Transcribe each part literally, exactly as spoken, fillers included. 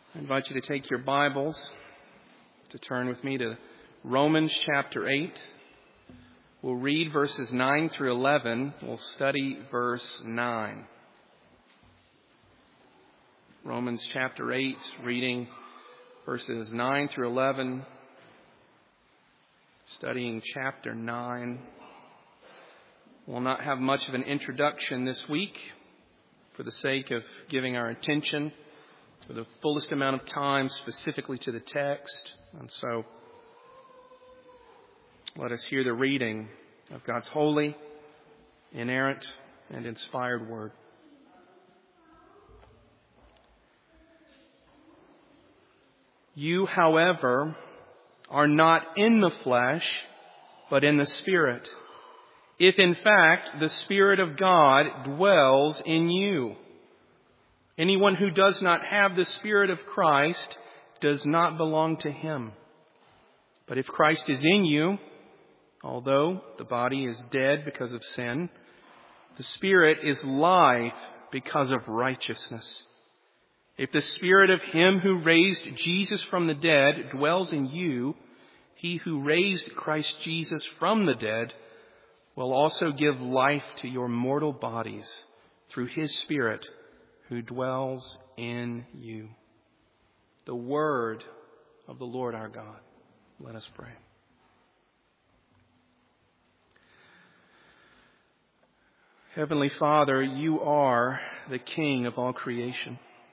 I invite you to take your Bibles to turn with me to Romans chapter eight. We'll read verses nine through eleven. We'll study verse nine. Romans chapter eight, reading verses nine through eleven, studying chapter nine. We'll not have much of an introduction this week for the sake of giving our attention for the fullest amount of time specifically to the text. And so let us hear the reading of God's holy, inerrant, and inspired word. You, however, are not in the flesh, but in the Spirit, if in fact the Spirit of God dwells in you. Anyone who does not have the Spirit of Christ does not belong to him. But if Christ is in you, although the body is dead because of sin, the Spirit is life because of righteousness. If the Spirit of Him who raised Jesus from the dead dwells in you, He who raised Christ Jesus from the dead will also give life to your mortal bodies through His Spirit who dwells in you. The word of the Lord our God. Let us pray. Heavenly Father, you are the King of all creation.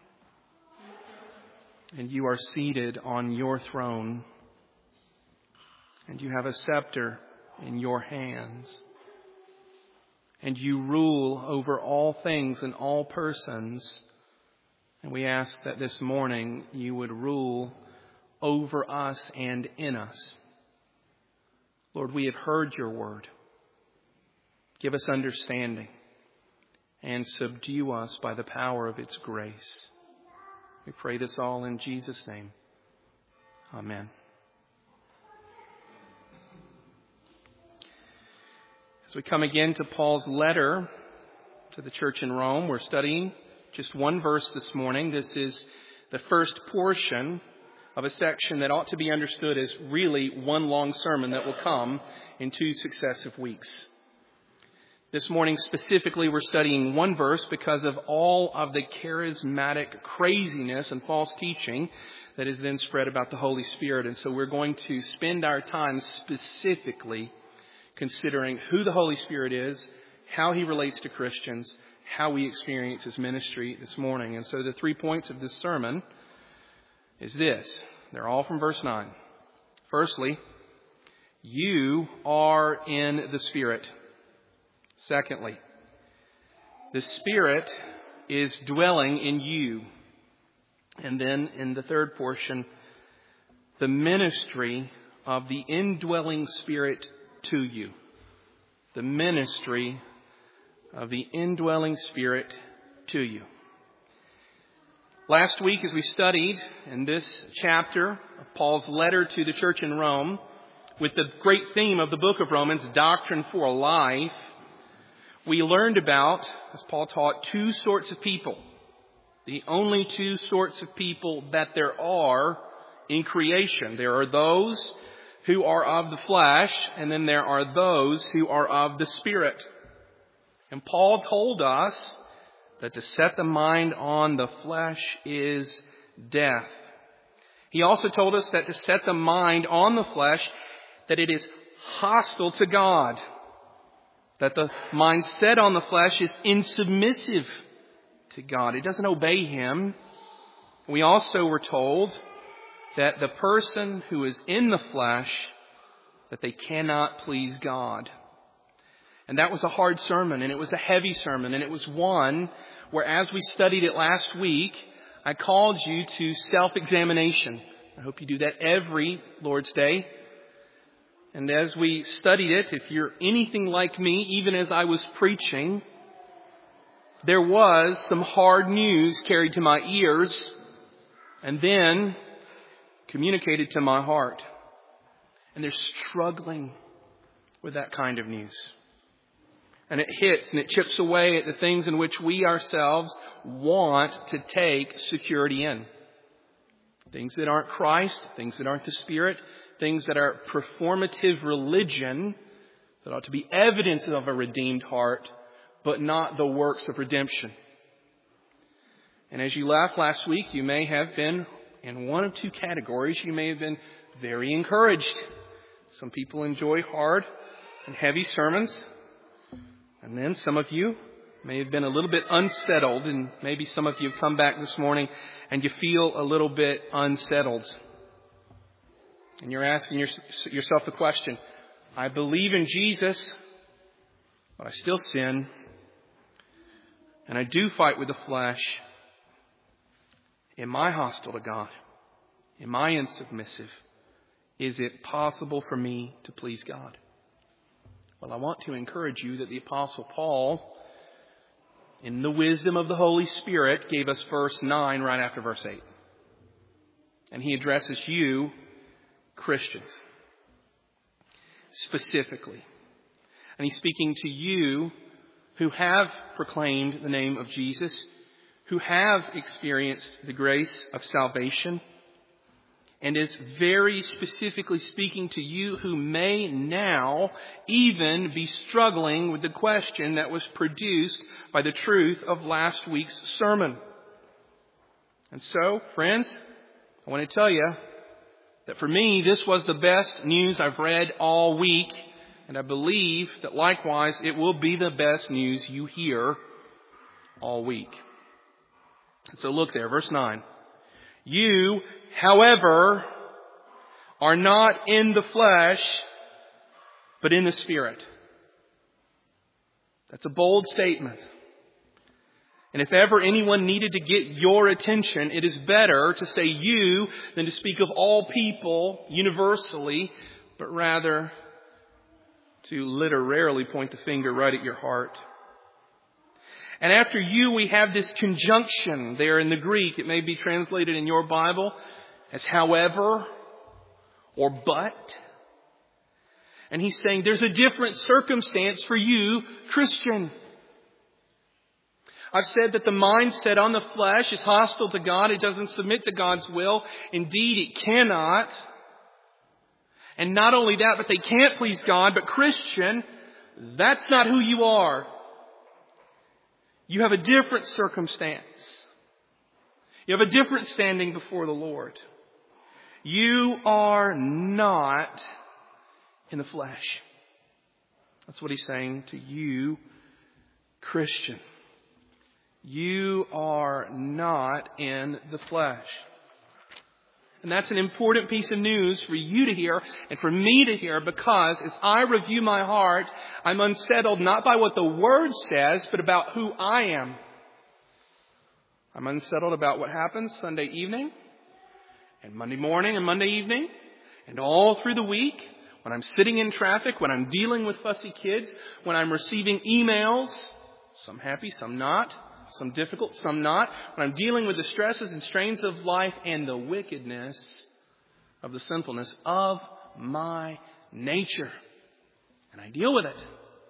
And you are seated on your throne. And you have a scepter in your hands. And you rule over all things and all persons. And we ask that this morning you would rule over us and in us. Lord, we have heard your word. Give us understanding and subdue us by the power of its grace. We pray this all in Jesus' name. Amen. As we come again to Paul's letter to the church in Rome, we're studying just one verse this morning. This is the first portion of a section that ought to be understood as really one long sermon that will come in two successive weeks. This morning specifically we're studying one verse because of all of the charismatic craziness and false teaching that is then spread about the Holy Spirit. And so we're going to spend our time specifically considering who the Holy Spirit is, how He relates to Christians, how we experience His ministry this morning. And so the three points of this sermon is this. They're all from verse nine. Firstly, you are in the Spirit. Secondly, the Spirit is dwelling in you. And then in the third portion, the ministry of the indwelling Spirit to you. The ministry of the indwelling Spirit to you. Last week, as we studied in this chapter of Paul's letter to the church in Rome, with the great theme of the book of Romans, Doctrine for Life, we learned about, as Paul taught, two sorts of people. The only two sorts of people that there are in creation. There are those who are of the flesh, and then there are those who are of the Spirit. And Paul told us that to set the mind on the flesh is death. He also told us that to set the mind on the flesh, that it is hostile to God. That the mind set on the flesh is insubmissive to God. It doesn't obey Him. We also were told that the person who is in the flesh, that they cannot please God. And that was a hard sermon, and it was a heavy sermon, and it was one where, as we studied it last week, I called you to self-examination. I hope you do that every Lord's Day. And as we studied it, if you're anything like me, even as I was preaching, there was some hard news carried to my ears and then communicated to my heart. And they're struggling with that kind of news. And it hits and it chips away at the things in which we ourselves want to take security in. Things that aren't Christ, things that aren't the Spirit, things that are performative religion that ought to be evidence of a redeemed heart, but not the works of redemption. And as you left last week, you may have been in one of two categories. You may have been very encouraged. Some people enjoy hard and heavy sermons. And then some of you may have been a little bit unsettled, and maybe some of you have come back this morning and you feel a little bit unsettled. And you're asking your, yourself the question, I believe in Jesus, but I still sin. And I do fight with the flesh. Am I hostile to God? Am I insubmissive? Is it possible for me to please God? Well, I want to encourage you that the Apostle Paul, in the wisdom of the Holy Spirit, gave us verse nine right after verse eight. And he addresses you, Christians, specifically. And he's speaking to you who have proclaimed the name of Jesus, who have experienced the grace of salvation, and is very specifically speaking to you who may now even be struggling with the question that was produced by the truth of last week's sermon. And so, friends, I want to tell you that for me, this was the best news I've read all week, and I believe that likewise it will be the best news you hear all week. So look there, verse nine. You, however, are not in the flesh, but in the Spirit. That's a bold statement. And if ever anyone needed to get your attention, it is better to say you than to speak of all people universally, but rather to literally point the finger right at your heart. And after you, we have this conjunction there in the Greek. It may be translated in your Bible as however or but. And he's saying there's a different circumstance for you, Christian. I've said that the mindset on the flesh is hostile to God. It doesn't submit to God's will. Indeed, it cannot. And not only that, but they can't please God. But Christian, that's not who you are. You have a different circumstance. You have a different standing before the Lord. You are not in the flesh. That's what he's saying to you, Christian. You are not in the flesh. And that's an important piece of news for you to hear and for me to hear, because as I review my heart, I'm unsettled not by what the Word says, but about who I am. I'm unsettled about what happens Sunday evening and Monday morning and Monday evening and all through the week, when I'm sitting in traffic, when I'm dealing with fussy kids, when I'm receiving emails, some happy, some not, some difficult, some not, when I'm dealing with the stresses and strains of life and the wickedness of the sinfulness of my nature. And I deal with it.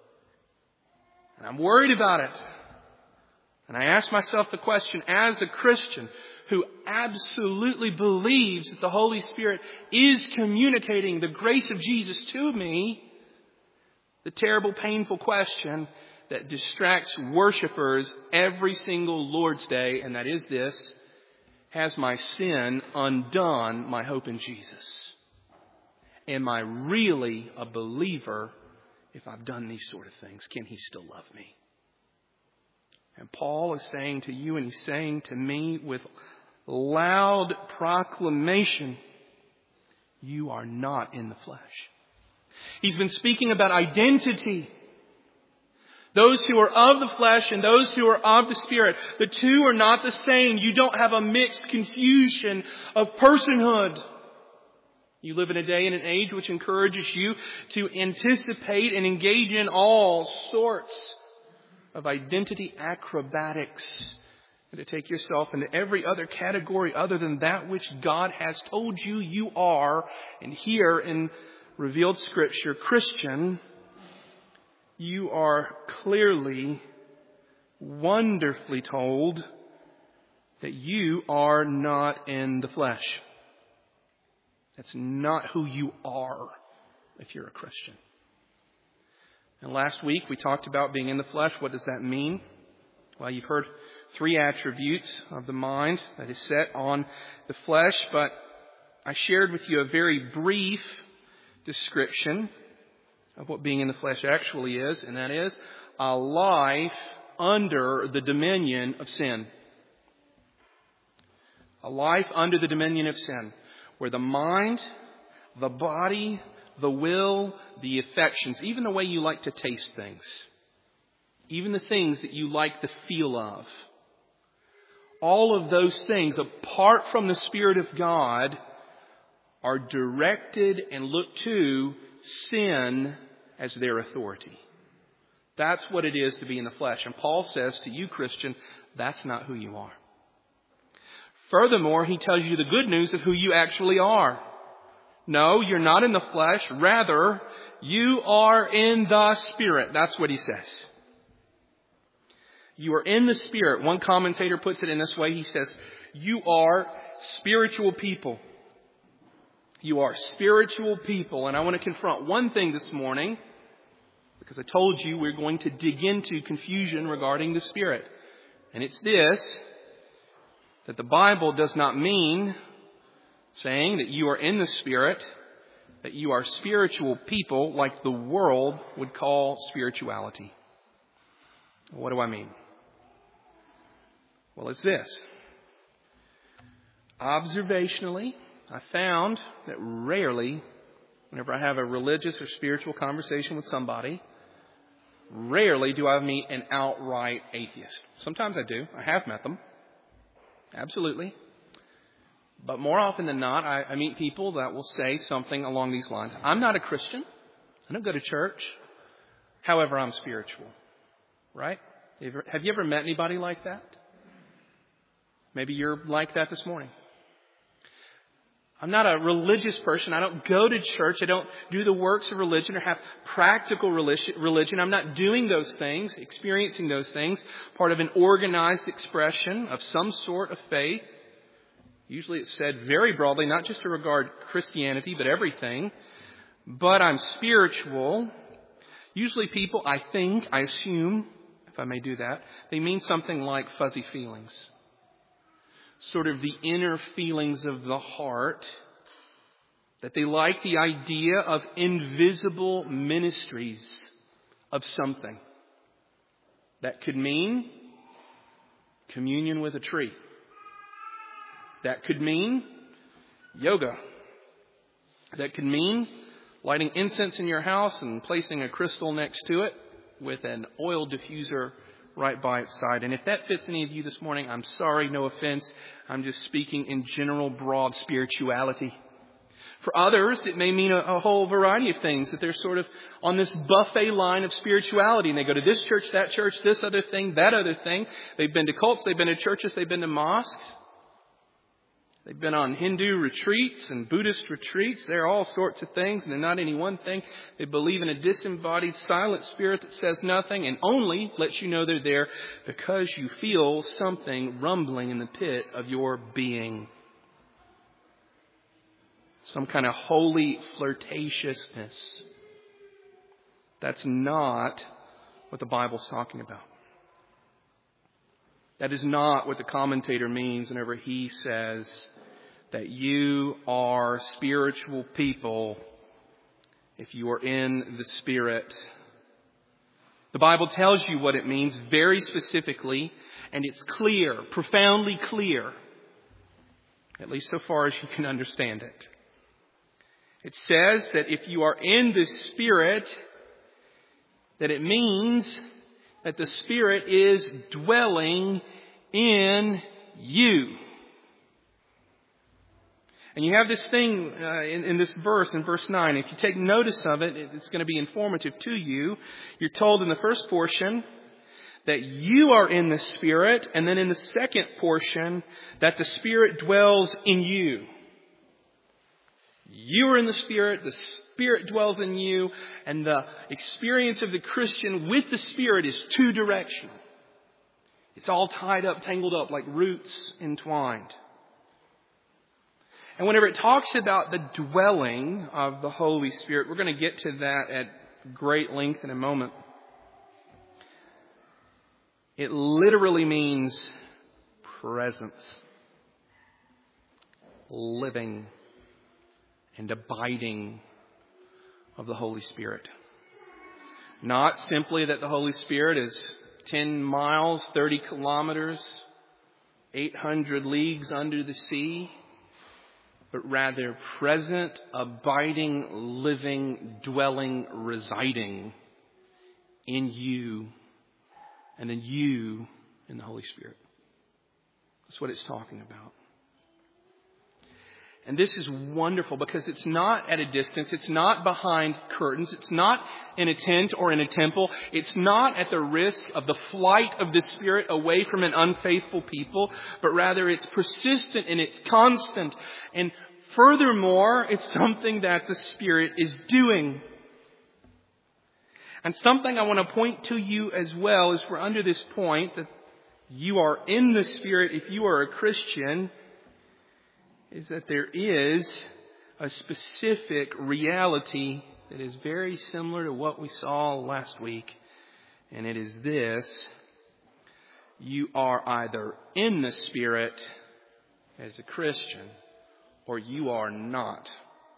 And I'm worried about it. And I ask myself the question, as a Christian who absolutely believes that the Holy Spirit is communicating the grace of Jesus to me, the terrible, painful question that distracts worshipers every single Lord's Day, and that is this: has my sin undone my hope in Jesus? Am I really a believer if I've done these sort of things? Can He still love me? And Paul is saying to you, and he's saying to me with loud proclamation, you are not in the flesh. He's been speaking about identity. Those who are of the flesh and those who are of the Spirit. The two are not the same. You don't have a mixed confusion of personhood. You live in a day and an age which encourages you to anticipate and engage in all sorts of identity acrobatics, and to take yourself into every other category other than that which God has told you you are. And here in revealed Scripture, Christian, you are clearly, wonderfully told that you are not in the flesh. That's not who you are if you're a Christian. And last week we talked about being in the flesh. What does that mean? Well, you've heard three attributes of the mind that is set on the flesh, but I shared with you a very brief description of what being in the flesh actually is, and that is a life under the dominion of sin. A life under the dominion of sin, where the mind, the body, the will, the affections, even the way you like to taste things, even the things that you like the feel of, all of those things, apart from the Spirit of God, are directed and look to sin as their authority. That's what it is to be in the flesh. And Paul says to you, Christian, that's not who you are. Furthermore, he tells you the good news of who you actually are. No, you're not in the flesh. Rather, you are in the Spirit. That's what he says. You are in the Spirit. One commentator puts it in this way. He says, you are spiritual people. You are spiritual people. And I want to confront one thing this morning, because I told you we're going to dig into confusion regarding the Spirit. And it's this, that the Bible does not mean saying that you are in the Spirit, that you are spiritual people like the world would call spirituality. What do I mean? Well, it's this. Observationally, I found that rarely, whenever I have a religious or spiritual conversation with somebody, rarely do I meet an outright atheist. Sometimes I do. I have met them. Absolutely. But more often than not, I, I meet people that will say something along these lines. I'm not a Christian. I don't go to church. However, I'm spiritual. Right? Have you ever, have you ever met anybody like that? Maybe you're like that this morning. I'm not a religious person. I don't go to church. I don't do the works of religion or have practical religion. I'm not doing those things, experiencing those things, part of an organized expression of some sort of faith. Usually it's said very broadly, not just to regard Christianity, but everything. But I'm spiritual. Usually people, I think, I assume, if I may do that, they mean something like fuzzy feelings. Sort of the inner feelings of the heart, that they like the idea of invisible ministries of something. That could mean communion with a tree. That could mean yoga. That could mean lighting incense in your house and placing a crystal next to it with an oil diffuser right by its side. And if that fits any of you this morning, I'm sorry, no offense. I'm just speaking in general, broad spirituality. For others, it may mean a, a whole variety of things, that they're sort of on this buffet line of spirituality. And they go to this church, that church, this other thing, that other thing. They've been to cults, they've been to churches, they've been to mosques. They've been on Hindu retreats and Buddhist retreats. They're all sorts of things, and they're not any one thing. They believe in a disembodied, silent spirit that says nothing and only lets you know they're there because you feel something rumbling in the pit of your being. Some kind of holy flirtatiousness. That's not what the Bible's talking about. That is not what the commentator means whenever he says that you are spiritual people if you are in the Spirit. The Bible tells you what it means very specifically, and it's clear, profoundly clear, at least so far as you can understand it. It says that if you are in the Spirit, that it means that the Spirit is dwelling in you. And you have this thing uh, in, in this verse, in verse nine. If you take notice of it, it's going to be informative to you. You're told in the first portion that you are in the Spirit, and then in the second portion that the Spirit dwells in you. You are in the Spirit, the Spirit dwells in you, and the experience of the Christian with the Spirit is two directional. It's all tied up, tangled up, like roots entwined. And whenever it talks about the dwelling of the Holy Spirit, we're going to get to that at great length in a moment. It literally means presence, living, and abiding of the Holy Spirit. Not simply that the Holy Spirit is ten miles, thirty kilometers, eight hundred leagues under the sea, but rather present, abiding, living, dwelling, residing in you and in you in the Holy Spirit. That's what it's talking about. And this is wonderful because it's not at a distance. It's not behind curtains. It's not in a tent or in a temple. It's not at the risk of the flight of the Spirit away from an unfaithful people, but rather it's persistent and it's constant. And furthermore, it's something that the Spirit is doing. And something I want to point to you as well as we're under this point that you are in the Spirit if you are a Christian, is that there is a specific reality that is very similar to what we saw last week. And it is this: you are either in the Spirit as a Christian or you are not.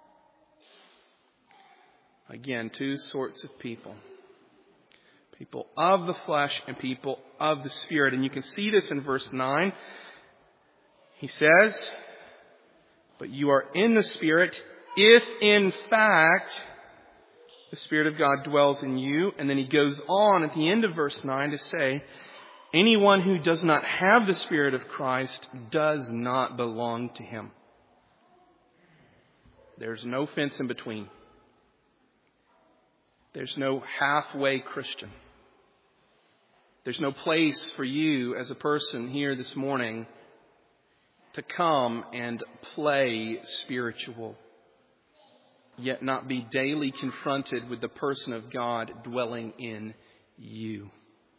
Again, two sorts of people. People of the flesh and people of the Spirit. And you can see this in verse nine. He says, but you are in the Spirit if in fact the Spirit of God dwells in you. And then he goes on at the end of verse nine to say, anyone who does not have the Spirit of Christ does not belong to him. There's no fence in between. There's no halfway Christian. There's no place for you as a person here this morning to come and play spiritual, yet not be daily confronted with the person of God dwelling in you.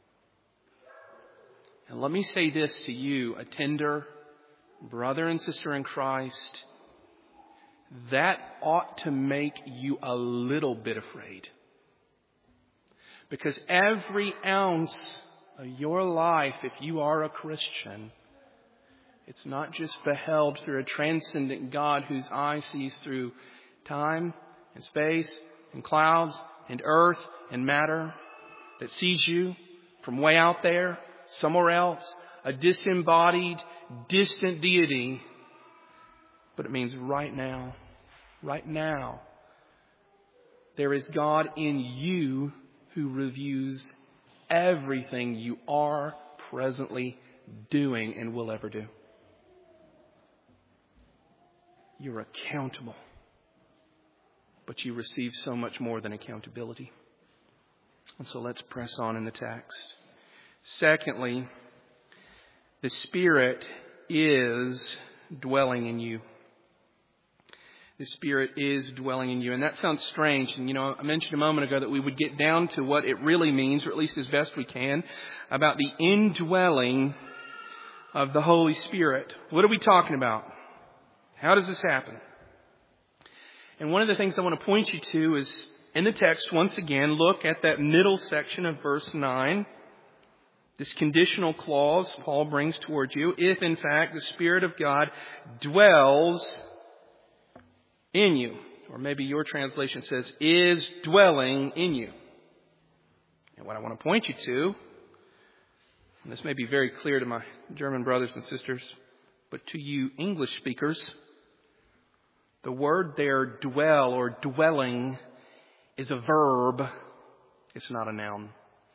And let me say this to you, a tender brother and sister in Christ, that ought to make you a little bit afraid. Because every ounce of your life, if you are a Christian, it's not just beheld through a transcendent God whose eye sees through time and space and clouds and earth and matter, that sees you from way out there, somewhere else, a disembodied, distant deity. But it means right now, right now, there is God in you who reviews everything you are presently doing and will ever do. You're accountable. But you receive so much more than accountability. And so let's press on in the text. Secondly, the Spirit is dwelling in you. The Spirit is dwelling in you. And that sounds strange. And, you know, I mentioned a moment ago that we would get down to what it really means, or at least as best we can, about the indwelling of the Holy Spirit. What are we talking about? How does this happen? And one of the things I want to point you to is in the text, once again, look at that middle section of verse nine. This conditional clause Paul brings toward you. If, in fact, the Spirit of God dwells in you. Or maybe your translation says, is dwelling in you. And what I want to point you to, and this may be very clear to my German brothers and sisters, but to you English speakers, the word there, dwell or dwelling, is a verb. It's not a noun.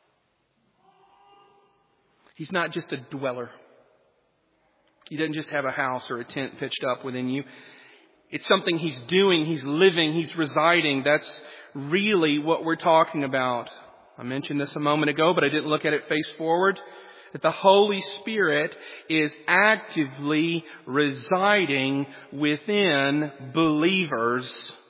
He's not just a dweller. He doesn't just have a house or a tent pitched up within you. It's something he's doing, he's living, he's residing. That's really what we're talking about. I mentioned this a moment ago, but I didn't look at it face forward. That the Holy Spirit is actively residing within believers.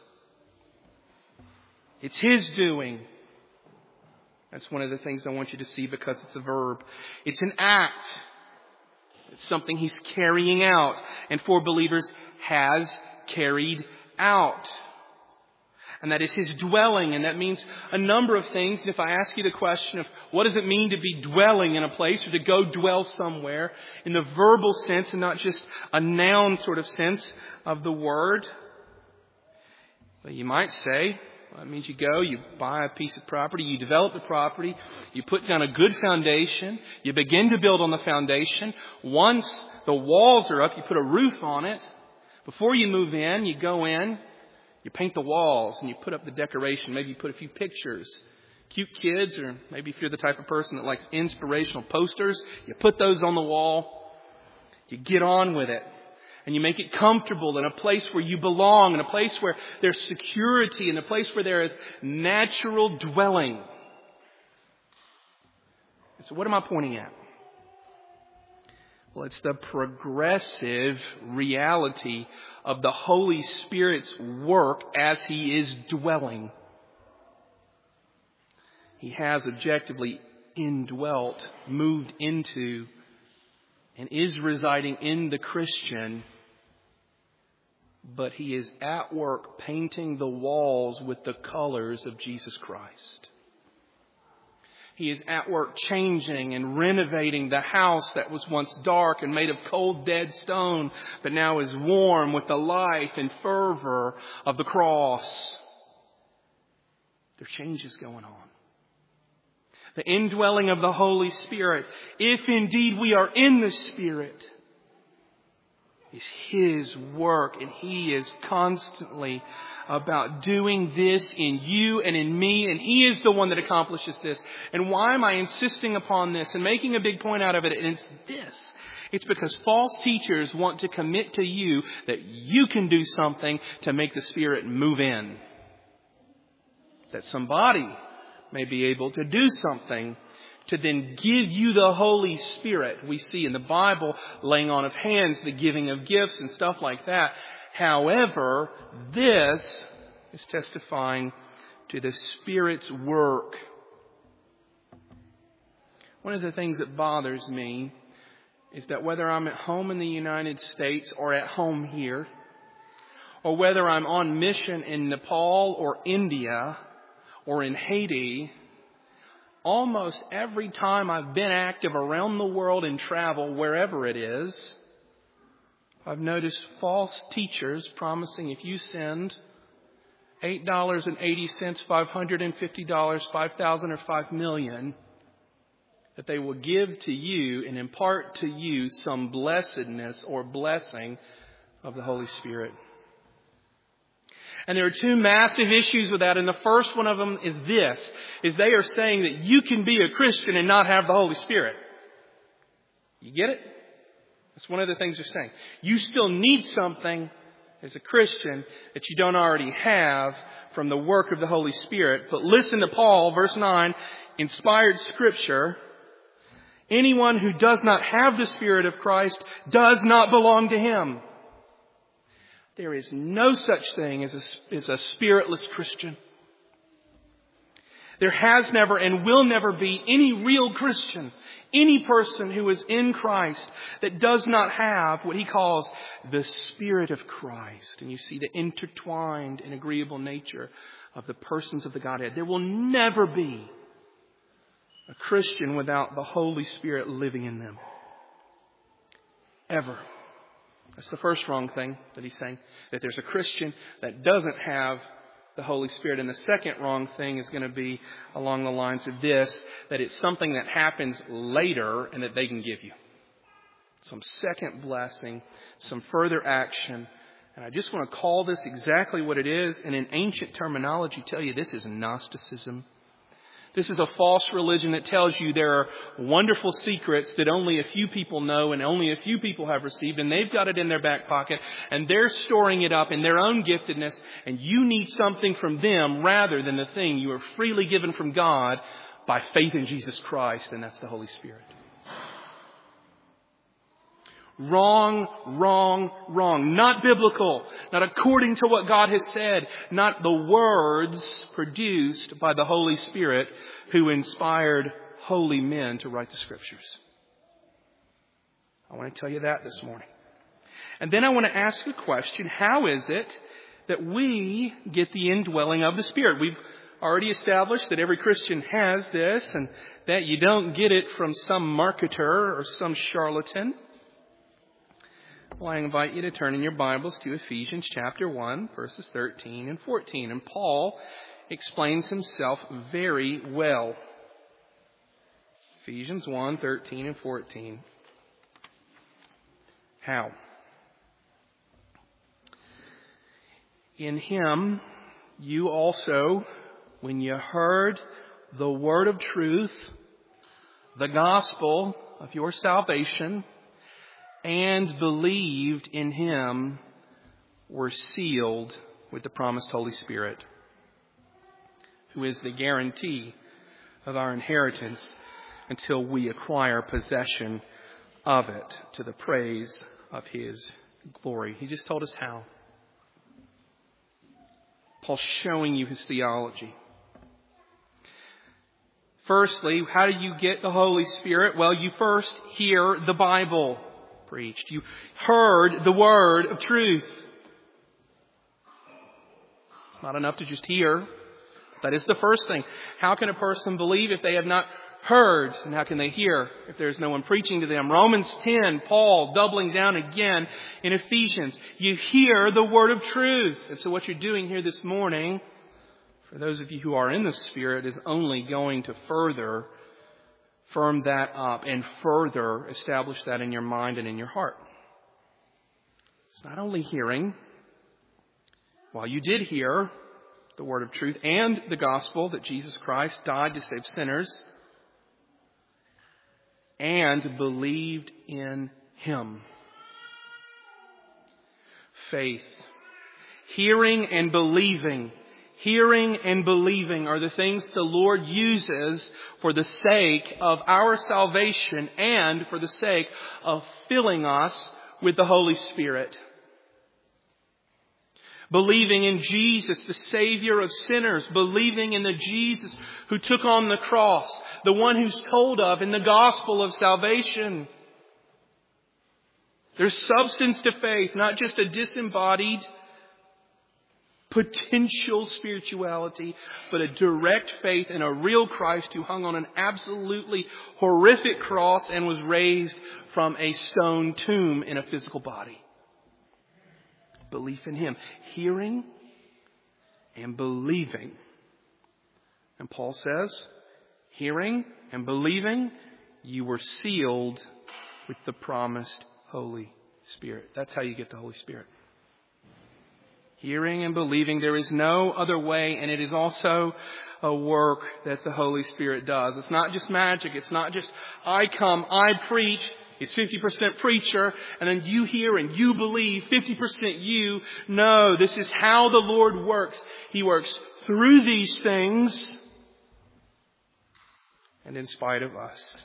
It's His doing. That's one of the things I want you to see because it's a verb. It's an act. It's something He's carrying out. And for believers, has carried out. And that is His dwelling. And that means a number of things. And if I ask you the question of what does it mean to be dwelling in a place or to go dwell somewhere in the verbal sense and not just a noun sort of sense of the word, well, you might say, well, that means you go, you buy a piece of property, you develop the property, you put down a good foundation, you begin to build on the foundation. Once the walls are up, you put a roof on it. Before you move in, you go in, you paint the walls and you put up the decoration. Maybe you put a few pictures. Cute kids, or maybe if you're the type of person that likes inspirational posters, you put those on the wall. You get on with it. And you make it comfortable in a place where you belong, in a place where there's security, in a place where there is natural dwelling. So what am I pointing at? Well, it's the progressive reality of the Holy Spirit's work as He is dwelling. He has objectively indwelt, moved into, and is residing in the Christian, but He is at work painting the walls with the colors of Jesus Christ. He is at work changing and renovating the house that was once dark and made of cold, dead stone, but now is warm with the life and fervor of the cross. There are changes going on. The indwelling of the Holy Spirit, if indeed we are in the Spirit, is His work, and He is constantly about doing this in you and in me, and He is the one that accomplishes this. And why am I insisting upon this and making a big point out of it? And it's this. It's because false teachers want to commit to you that you can do something to make the Spirit move in. That somebody may be able to do something to then give you the Holy Spirit. We see in the Bible laying on of hands, the giving of gifts and stuff like that. However, this is testifying to the Spirit's work. One of the things that bothers me is that whether I'm at home in the United States or at home here, or whether I'm on mission in Nepal or India or in Haiti, almost every time I've been active around the world in travel, wherever it is, I've noticed false teachers promising if you send eight dollars and eighty cents, five hundred fifty dollars, five thousand dollars, or five million dollars, that they will give to you and impart to you some blessedness or blessing of the Holy Spirit. And there are two massive issues with that. And the first one of them is this, is they are saying that you can be a Christian and not have the Holy Spirit. You get it? That's one of the things they're saying. You still need something as a Christian that you don't already have from the work of the Holy Spirit. But listen to Paul, verse nine, inspired Scripture. Anyone who does not have the Spirit of Christ does not belong to Him. There is no such thing as a, as a spiritless Christian. There has never and will never be any real Christian, any person who is in Christ that does not have what he calls the Spirit of Christ. And you see the intertwined and agreeable nature of the persons of the Godhead. There will never be a Christian without the Holy Spirit living in them. Ever. That's the first wrong thing that he's saying, that there's a Christian that doesn't have the Holy Spirit. And the second wrong thing is going to be along the lines of this, that it's something that happens later and that they can give you. Some second blessing, some further action. And I just want to call this exactly what it is, and in ancient terminology tell you this is Gnosticism. This is a false religion that tells you there are wonderful secrets that only a few people know and only a few people have received, and they've got it in their back pocket and they're storing it up in their own giftedness, and you need something from them rather than the thing you are freely given from God by faith in Jesus Christ, and that's the Holy Spirit. Wrong, wrong, wrong. Not biblical. Not according to what God has said. Not the words produced by the Holy Spirit who inspired holy men to write the Scriptures. I want to tell you that this morning. And then I want to ask a question. How is it that we get the indwelling of the Spirit? We've already established that every Christian has this and that you don't get it from some marketer or some charlatan. Well, I invite you to turn in your Bibles to Ephesians chapter one, verses thirteen and fourteen. And Paul explains himself very well. Ephesians one, thirteen and fourteen. How? In Him you also, when you heard the word of truth, the gospel of your salvation, and believed in Him, were sealed with the promised Holy Spirit, who is the guarantee of our inheritance until we acquire possession of it, to the praise of His glory. He just told us how. Paul's showing you his theology. Firstly, how do you get the Holy Spirit? Well, you first hear the Bible preached. You heard the word of truth. It's not enough to just hear. That is the first thing. How can a person believe if they have not heard? And how can they hear if there's no one preaching to them? Romans ten, Paul doubling down again in Ephesians. You hear the word of truth. And so what you're doing here this morning, for those of you who are in the Spirit, is only going to further firm that up and further establish that in your mind and in your heart. It's not only hearing. While you did hear the word of truth and the gospel that Jesus Christ died to save sinners, and believed in Him. Faith. Hearing and believing. Hearing and believing are the things the Lord uses for the sake of our salvation and for the sake of filling us with the Holy Spirit. Believing in Jesus, the Savior of sinners. Believing in the Jesus who took on the cross. The one who's told of in the gospel of salvation. There's substance to faith, not just a disembodied potential spirituality, but a direct faith in a real Christ who hung on an absolutely horrific cross and was raised from a stone tomb in a physical body. Belief in Him. Hearing and believing. And Paul says, hearing and believing, you were sealed with the promised Holy Spirit. That's how you get the Holy Spirit. Hearing and believing. There is no other way, and it is also a work that the Holy Spirit does. It's not just magic. It's not just, I come, I preach. It's fifty percent preacher, and then you hear and you believe, fifty percent you. No, this is how the Lord works. He works through these things and in spite of us.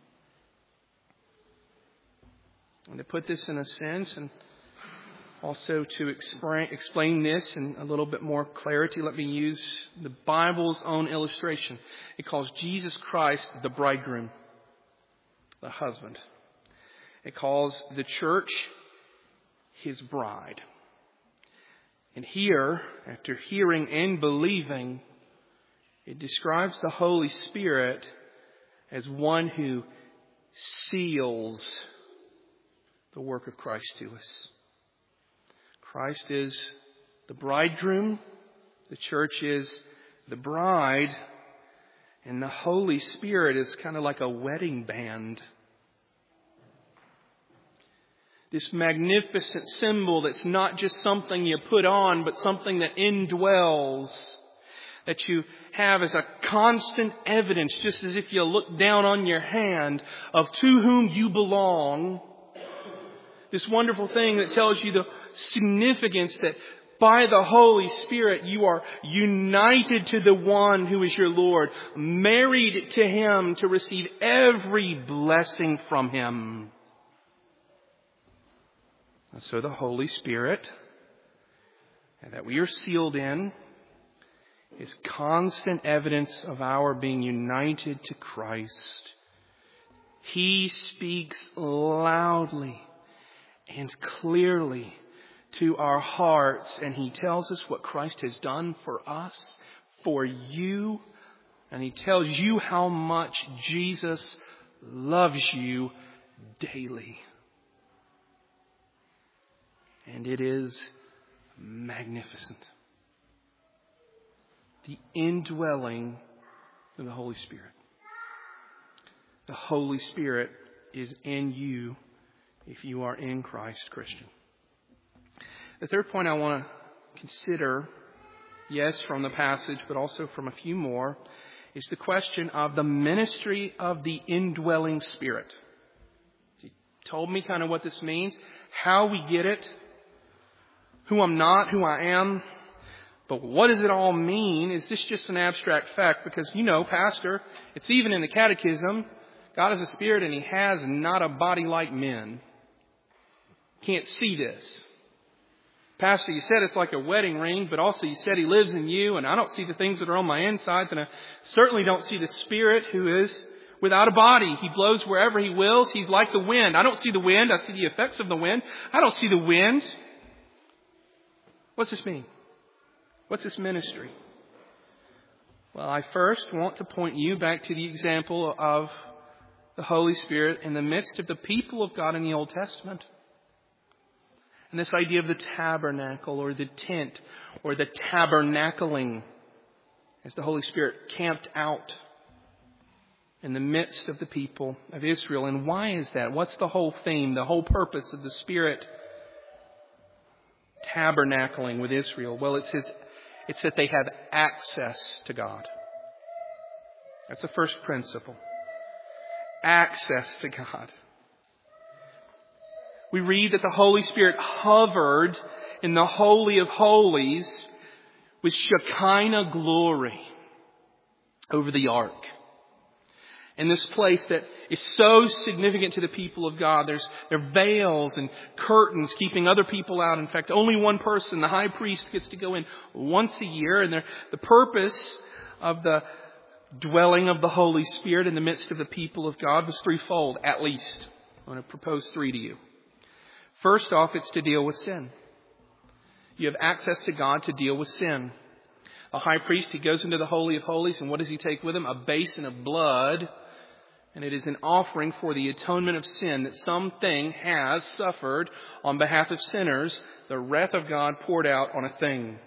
And to put this in a sense, and also to explain, explain this in a little bit more clarity, let me use the Bible's own illustration. It calls Jesus Christ the bridegroom, the husband. It calls the church His bride. And here, after hearing and believing, it describes the Holy Spirit as one who seals the work of Christ to us. Christ is the bridegroom. The church is the bride. And the Holy Spirit is kind of like a wedding band. This magnificent symbol that's not just something you put on, but something that indwells. That you have as a constant evidence, just as if you look down on your hand, of to whom you belong. This wonderful thing that tells you the significance that by the Holy Spirit you are united to the one who is your Lord, married to Him to receive every blessing from Him. And so the Holy Spirit, and that we are sealed in, is constant evidence of our being united to Christ. He speaks loudly and clearly to our hearts. And He tells us what Christ has done for us, for you. And He tells you how much Jesus loves you daily. And it is magnificent. The indwelling of the Holy Spirit. The Holy Spirit is in you if you are in Christ, Christian. The third point I want to consider, yes, from the passage, but also from a few more, is the question of the ministry of the indwelling Spirit. He told me kind of what this means, how we get it, who I'm not, who I am. But what does it all mean? Is this just an abstract fact? Because, you know, Pastor, it's even in the Catechism. God is a spirit and He has not a body like men. Can't see this. Pastor, you said it's like a wedding ring, but also you said He lives in you, and I don't see the things that are on my insides, and I certainly don't see the Spirit who is without a body. He blows wherever He wills. He's like the wind. I don't see the wind. I see the effects of the wind. I don't see the wind. What's this mean? What's this ministry? Well, I first want to point you back to the example of the Holy Spirit in the midst of the people of God in the Old Testament. And this idea of the tabernacle or the tent or the tabernacling as the Holy Spirit camped out in the midst of the people of Israel. And why is that? What's the whole theme, the whole purpose of the Spirit tabernacling with Israel? Well, it says it's that they have access to God. That's the first principle. Access to God. We read that the Holy Spirit hovered in the Holy of Holies with Shekinah glory over the ark. In this place that is so significant to the people of God. There's there are veils and curtains keeping other people out. In fact, only one person, the high priest, gets to go in once a year. And the purpose of the dwelling of the Holy Spirit in the midst of the people of God was threefold, at least. I want to propose three to you. First off, it's to deal with sin. You have access to God to deal with sin. A high priest, he goes into the Holy of Holies, and what does he take with him? A basin of blood. And it is an offering for the atonement of sin that something has suffered on behalf of sinners, the wrath of God poured out on a thing.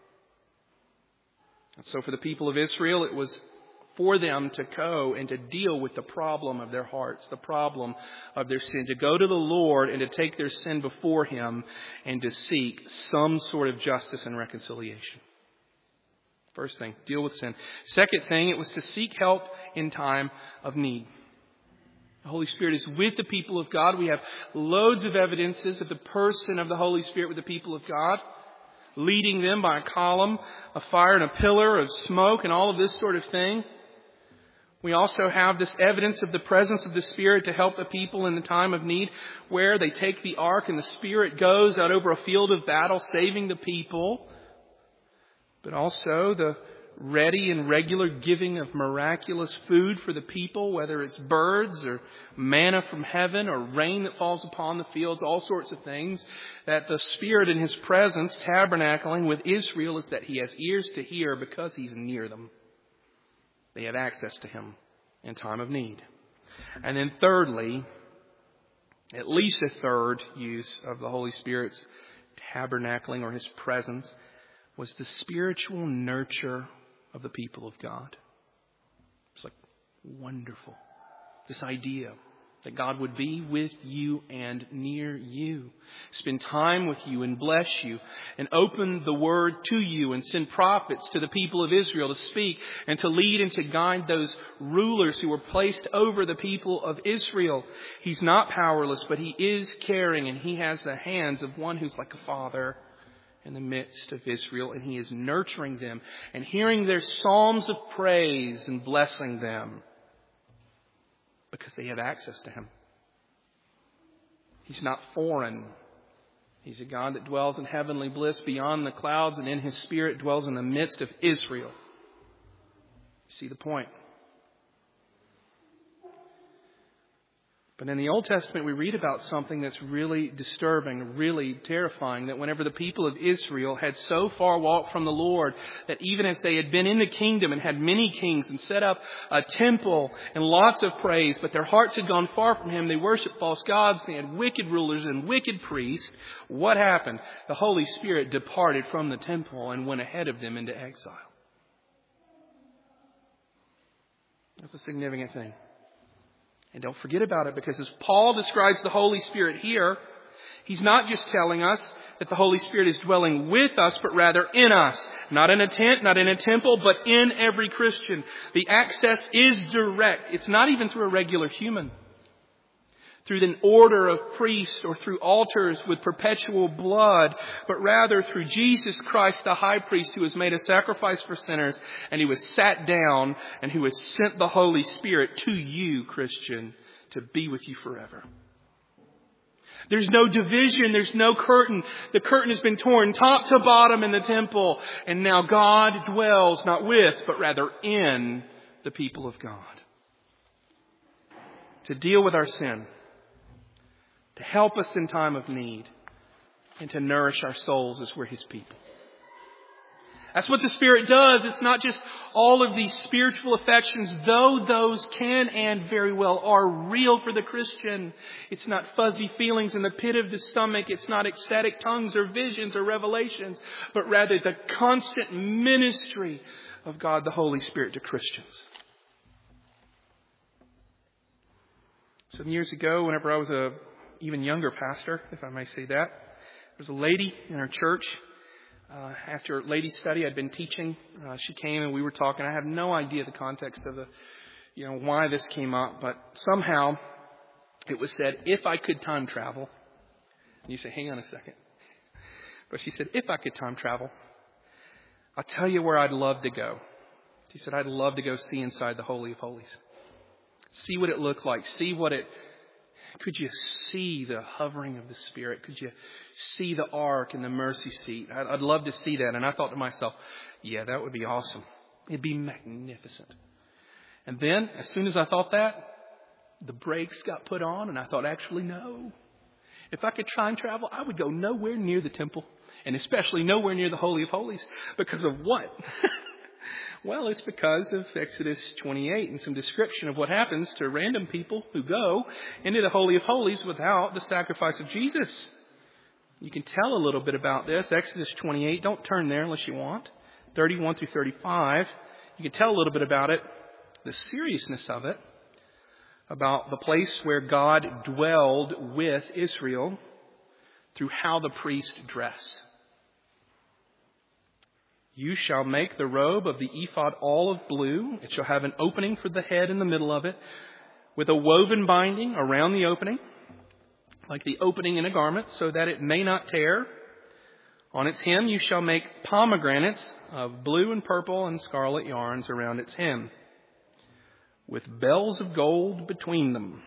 And so for the people of Israel, it was for them to go and to deal with the problem of their hearts, the problem of their sin, to go to the Lord and to take their sin before Him and to seek some sort of justice and reconciliation. First thing, deal with sin. Second thing, it was to seek help in time of need. The Holy Spirit is with the people of God. We have loads of evidences of the person of the Holy Spirit with the people of God, leading them by a column of fire and a pillar of smoke and all of this sort of thing. We also have this evidence of the presence of the Spirit to help the people in the time of need, where they take the ark and the Spirit goes out over a field of battle, saving the people. But also the ready and regular giving of miraculous food for the people, whether it's birds or manna from heaven or rain that falls upon the fields, all sorts of things. That the Spirit in His presence, tabernacling with Israel, is that He has ears to hear because He's near them. They have access to Him in time of need. And then thirdly, at least a third use of the Holy Spirit's tabernacling or His presence was the spiritual nurture of the people of God. It's like wonderful. This idea that God would be with you and near you. Spend time with you and bless you and open the word to you and send prophets to the people of Israel to speak and to lead and to guide those rulers who were placed over the people of Israel. He's not powerless, but He is caring, and He has the hands of one who's like a father in the midst of Israel, and He is nurturing them and hearing their psalms of praise and blessing them because they have access to Him. He's not foreign. He's a God that dwells in heavenly bliss beyond the clouds, and in His Spirit dwells in the midst of Israel. You see the point? But in the Old Testament, we read about something that's really disturbing, really terrifying, that whenever the people of Israel had so far walked from the Lord, that even as they had been in the kingdom and had many kings and set up a temple and lots of praise, but their hearts had gone far from Him, they worshiped false gods, they had wicked rulers and wicked priests, what happened? The Holy Spirit departed from the temple and went ahead of them into exile. That's a significant thing. And don't forget about it, because as Paul describes the Holy Spirit here, he's not just telling us that the Holy Spirit is dwelling with us, but rather in us. Not in a tent, not in a temple, but in every Christian. The access is direct. It's not even through a regular human. Through an order of priests or through altars with perpetual blood, but rather through Jesus Christ, the high priest, who has made a sacrifice for sinners and who has sat down and who has sent the Holy Spirit to you, Christian, to be with you forever. There's no division. There's no curtain. The curtain has been torn top to bottom in the temple. And now God dwells not with, but rather in the people of God. To deal with our sin. To help us in time of need. And to nourish our souls as we're His people. That's what the Spirit does. It's not just all of these spiritual affections, though those can and very well are real for the Christian. It's not fuzzy feelings in the pit of the stomach. It's not ecstatic tongues or visions or revelations, but rather the constant ministry of God the Holy Spirit to Christians. Some years ago, whenever I was a even younger pastor, if I may say that, there was a lady in our church. Uh, after ladies' study, I'd been teaching. Uh, she came and we were talking. I have no idea the context of the, you know, why this came up, but somehow it was said, if I could time travel. And you say, hang on a second. But she said, if I could time travel, I'll tell you where I'd love to go. She said, I'd love to go see inside the Holy of Holies. See what it looked like. See what it... Could you see the hovering of the Spirit? Could you see the ark and the mercy seat? I'd, I'd love to see that. And I thought to myself, yeah, that would be awesome. It'd be magnificent. And then, as soon as I thought that, the brakes got put on and I thought, actually, no. If I could time travel, I would go nowhere near the temple. And especially nowhere near the Holy of Holies. Because of what? Well, it's because of Exodus twenty-eight and some description of what happens to random people who go into the Holy of Holies without the sacrifice of Jesus. You can tell a little bit about this. Exodus twenty-eight, don't turn there unless you want. thirty-one through thirty-five. You can tell a little bit about it, the seriousness of it, about the place where God dwelled with Israel through how the priests dress. You shall make the robe of the ephod all of blue. It shall have an opening for the head in the middle of it, with a woven binding around the opening, like the opening in a garment, so that it may not tear. On its hem you shall make pomegranates of blue and purple and scarlet yarns around its hem, with bells of gold between them.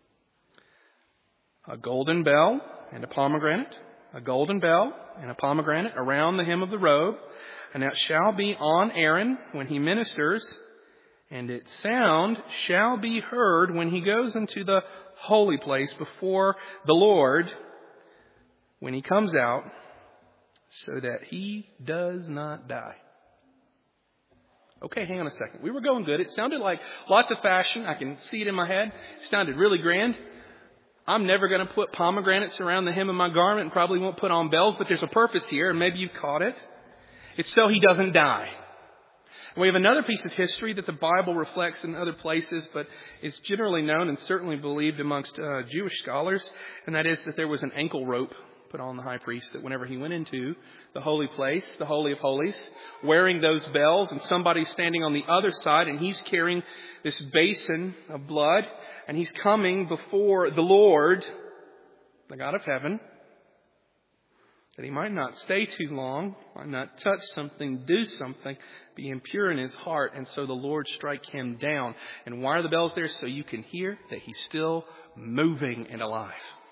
A golden bell and a pomegranate, a golden bell and a pomegranate around the hem of the robe. And it shall be on Aaron when he ministers, and its sound shall be heard when he goes into the holy place before the Lord when he comes out, so that he does not die. Okay, hang on a second. We were going good. It sounded like lots of fashion. I can see it in my head. It sounded really grand. I'm never going to put pomegranates around the hem of my garment and probably won't put on bells, but there's a purpose here, and maybe you've caught it. It's so he doesn't die. And we have another piece of history that the Bible reflects in other places, but is generally known and certainly believed amongst uh, Jewish scholars, and that is that there was an ankle rope put on the high priest, that whenever he went into the holy place, the Holy of Holies, wearing those bells, and somebody's standing on the other side, and he's carrying this basin of blood, and he's coming before the Lord, the God of heaven, that he might not stay too long, might not touch something, do something, be impure in his heart, and so the Lord strike him down. And why are the bells there? So you can hear that he's still moving and alive.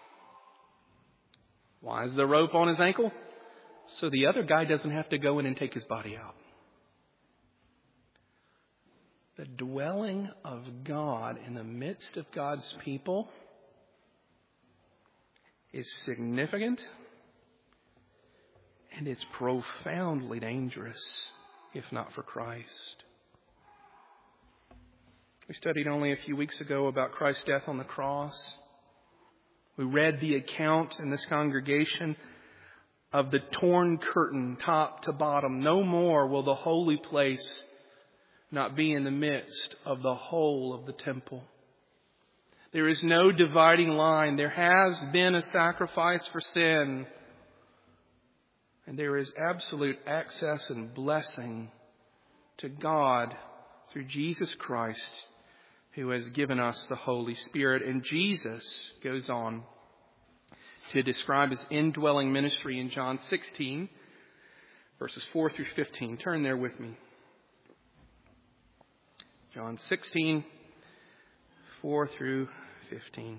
Why is the rope on his ankle? So the other guy doesn't have to go in and take his body out. The dwelling of God in the midst of God's people is significant and it's profoundly dangerous if not for Christ. We studied only a few weeks ago about Christ's death on the cross. We read the account in this congregation of the torn curtain top to bottom. No more will the holy place not be in the midst of the whole of the temple. There is no dividing line. There has been a sacrifice for sin. And there is absolute access and blessing to God through Jesus Christ, who has given us the Holy Spirit. And Jesus goes on to describe his indwelling ministry in John sixteen, verses four through fifteen. Turn there with me. John sixteen, four through fifteen.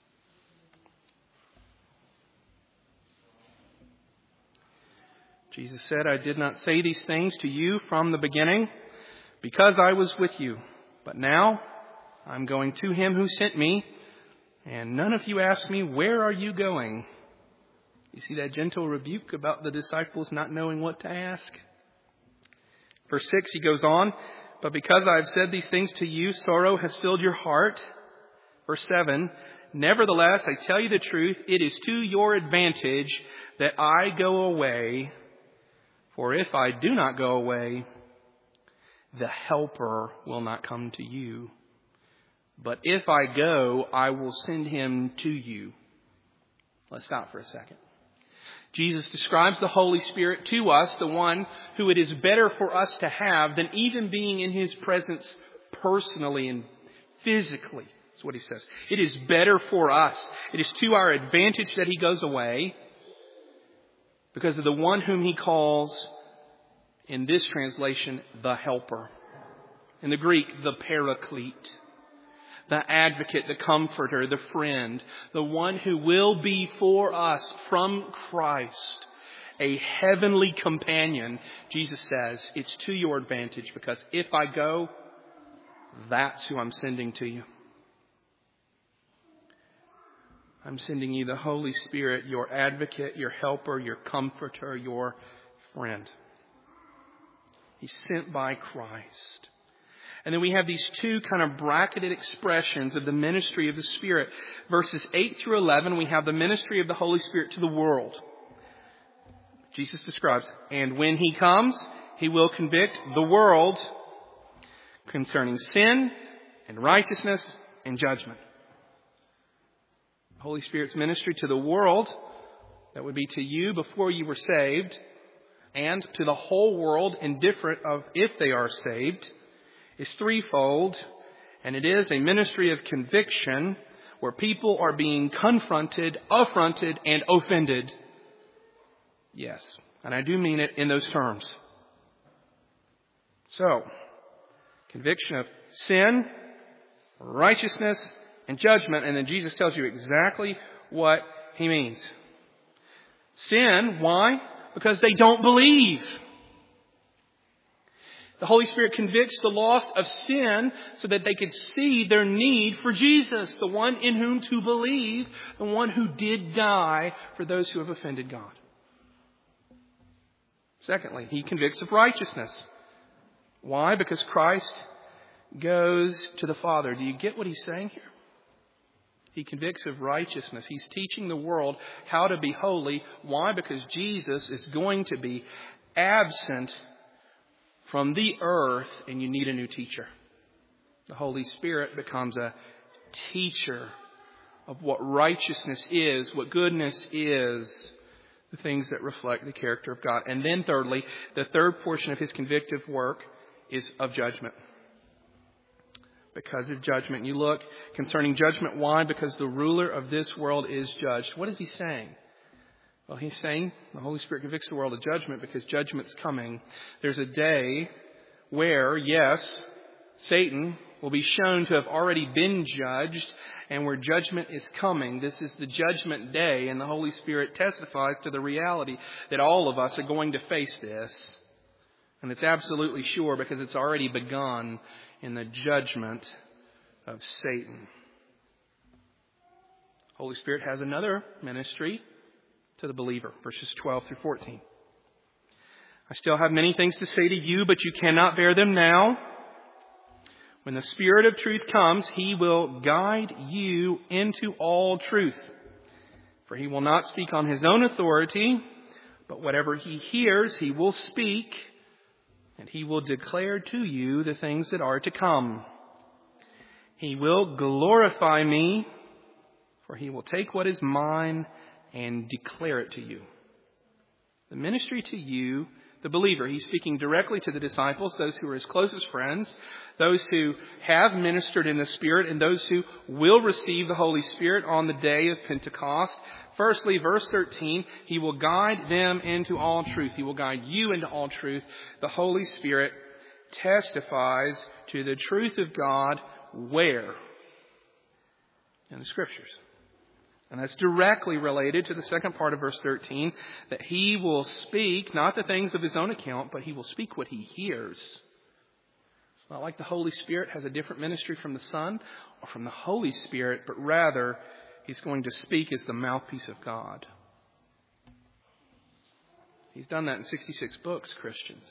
Jesus said, I did not say these things to you from the beginning because I was with you. But now I'm going to him who sent me, and none of you ask me, where are you going? You see that gentle rebuke about the disciples not knowing what to ask? Verse six, he goes on, but because I have said these things to you, sorrow has filled your heart. Verse seven, nevertheless, I tell you the truth, it is to your advantage that I go away. For if I do not go away, the Helper will not come to you. But if I go, I will send him to you. Let's stop for a second. Jesus describes the Holy Spirit to us, the one who it is better for us to have than even being in his presence personally and physically. That's what he says. It is better for us. It is to our advantage that he goes away, because of the one whom he calls, in this translation, the Helper. In the Greek, the Paraclete. The Advocate, the Comforter, the Friend. The one who will be for us from Christ a heavenly companion. Jesus says, it's to your advantage, because if I go, that's who I'm sending to you. I'm sending you the Holy Spirit, your advocate, your helper, your comforter, your friend. He's sent by Christ. And then we have these two kind of bracketed expressions of the ministry of the Spirit. Verses eight through eleven, we have the ministry of the Holy Spirit to the world. Jesus describes, and when he comes, he will convict the world concerning sin and righteousness and judgment. Holy Spirit's ministry to the world, that would be to you before you were saved, and to the whole world, indifferent of if they are saved, is threefold. And it is a ministry of conviction where people are being confronted, affronted, and offended. Yes, and I do mean it in those terms. So, conviction of sin, righteousness, and judgment. And then Jesus tells you exactly what he means. Sin, why? Because they don't believe. The Holy Spirit convicts the lost of sin so that they could see their need for Jesus, the one in whom to believe, the one who did die for those who have offended God. Secondly, he convicts of righteousness. Why? Because Christ goes to the Father. Do you get what he's saying here? He convicts of righteousness. He's teaching the world how to be holy. Why? Because Jesus is going to be absent from the earth, and you need a new teacher. The Holy Spirit becomes a teacher of what righteousness is, what goodness is, the things that reflect the character of God. And then thirdly, the third portion of his convictive work is of judgment. Because of judgment. You look concerning judgment. Why? Because the ruler of this world is judged. What is he saying? Well, he's saying the Holy Spirit convicts the world of judgment because judgment's coming. There's a day where, yes, Satan will be shown to have already been judged, and where judgment is coming. This is the judgment day, and the Holy Spirit testifies to the reality that all of us are going to face this. And it's absolutely sure because it's already begun in the judgment of Satan. Holy Spirit has another ministry to the believer, verses twelve through fourteen. I still have many things to say to you, but you cannot bear them now. When the Spirit of truth comes, He will guide you into all truth. For He will not speak on His own authority, but whatever He hears, He will speak, and He will declare to you the things that are to come. He will glorify Me, for He will take what is mine and declare it to you. The ministry to you, the believer, He's speaking directly to the disciples, those who are His closest friends, those who have ministered in the Spirit, and those who will receive the Holy Spirit on the day of Pentecost. Firstly, verse thirteen, He will guide them into all truth. He will guide you into all truth. The Holy Spirit testifies to the truth of God where? In the Scriptures. And that's directly related to the second part of verse thirteen, that He will speak not the things of His own account, but He will speak what He hears. It's not like the Holy Spirit has a different ministry from the Son or from the Holy Spirit, but rather He's going to speak as the mouthpiece of God. He's done that in sixty-six books, Christians.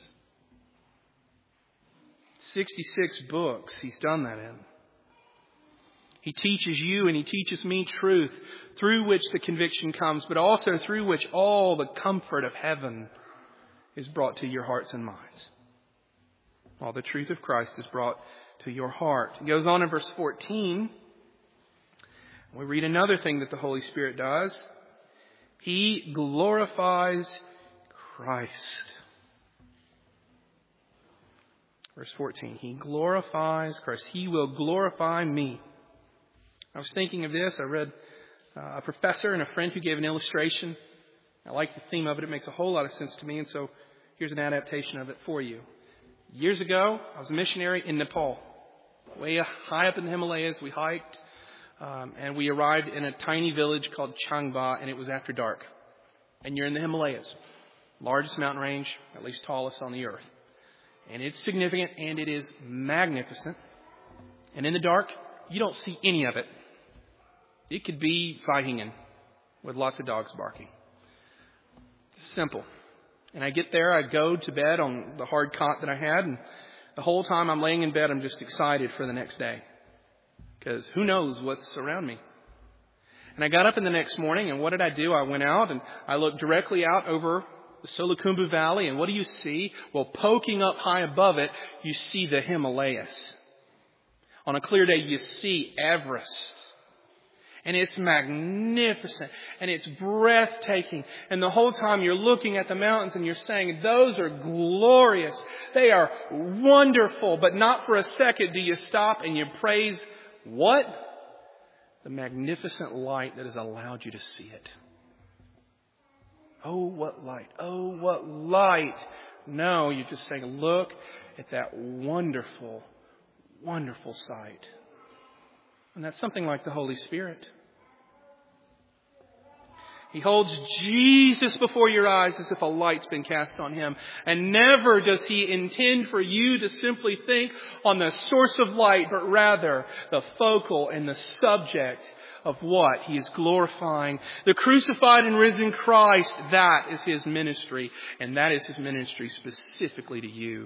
sixty-six books He's done that in. He teaches you and He teaches me truth through which the conviction comes, but also through which all the comfort of heaven is brought to your hearts and minds. All the truth of Christ is brought to your heart. It goes on in verse fourteen. We read another thing that the Holy Spirit does. He glorifies Christ. Verse fourteen. He glorifies Christ. He will glorify me. I was thinking of this. I read uh, a professor and a friend who gave an illustration. I like the theme of it. It makes a whole lot of sense to me. And so here's an adaptation of it for you. Years ago, I was a missionary in Nepal. Way high up in the Himalayas, we hiked. Um, and we arrived in a tiny village called Changba, and it was after dark. And you're in the Himalayas. Largest mountain range, at least tallest on the earth. And it's significant, and it is magnificent. And in the dark, you don't see any of it. It could be Vaihingen with lots of dogs barking. Simple. And I get there, I go to bed on the hard cot that I had, and the whole time I'm laying in bed, I'm just excited for the next day. Because who knows what's around me. And I got up in the next morning, and what did I do? I went out, and I looked directly out over the Solukhumbu Valley, and what do you see? Well, poking up high above it, you see the Himalayas. On a clear day, you see Everest. And it's magnificent. And it's breathtaking. And the whole time you're looking at the mountains and you're saying, those are glorious. They are wonderful. But not for a second do you stop and you praise what? The magnificent light that has allowed you to see it. Oh, what light. Oh, what light. No, you're just saying, look at that wonderful Wonderful sight. And that's something like the Holy Spirit. He holds Jesus before your eyes as if a light's been cast on Him. And never does He intend for you to simply think on the source of light, but rather the focal and the subject of what He is glorifying. The crucified and risen Christ, that is His ministry. And that is His ministry specifically to you.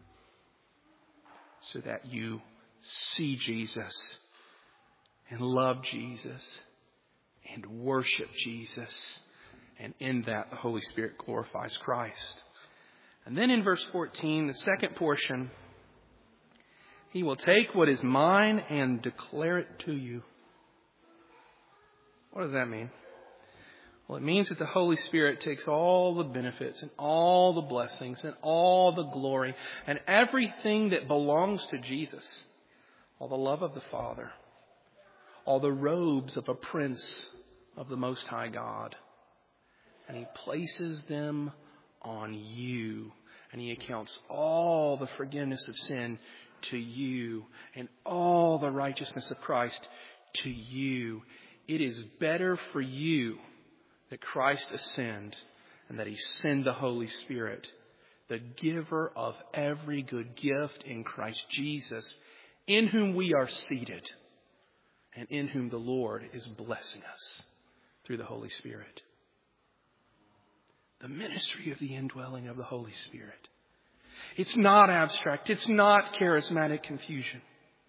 So that you see Jesus and love Jesus and worship Jesus. And in that, the Holy Spirit glorifies Christ. And then in verse fourteen, the second portion, He will take what is mine and declare it to you. What does that mean? Well, it means that the Holy Spirit takes all the benefits and all the blessings and all the glory and everything that belongs to Jesus. All the love of the Father. All the robes of a prince of the Most High God. And He places them on you. And He accounts all the forgiveness of sin to you. And all the righteousness of Christ to you. It is better for you that Christ ascend and that He send the Holy Spirit, the giver of every good gift in Christ Jesus, in whom we are seated and in whom the Lord is blessing us through the Holy Spirit. The ministry of the indwelling of the Holy Spirit. It's not abstract. It's not charismatic confusion.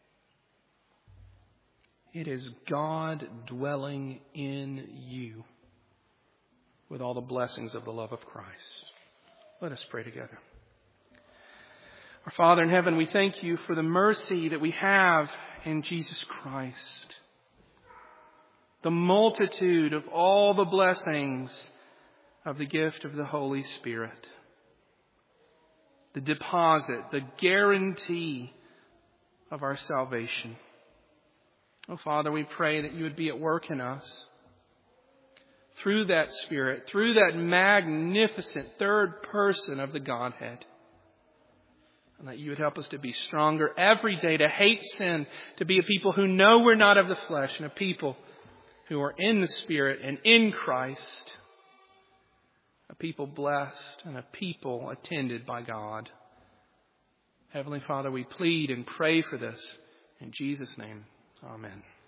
It is God dwelling in you with all the blessings of the love of Christ. Let us pray together. Our Father in heaven, we thank you for the mercy that we have in Jesus Christ. The multitude of all the blessings of the gift of the Holy Spirit. The deposit, the guarantee of our salvation. Oh, Father, we pray that you would be at work in us through that Spirit, through that magnificent third person of the Godhead. And that you would help us to be stronger every day, to hate sin, to be a people who know we're not of the flesh, and a people who are in the Spirit and in Christ. A people blessed and a people attended by God. Heavenly Father, we plead and pray for this. In Jesus' name, amen.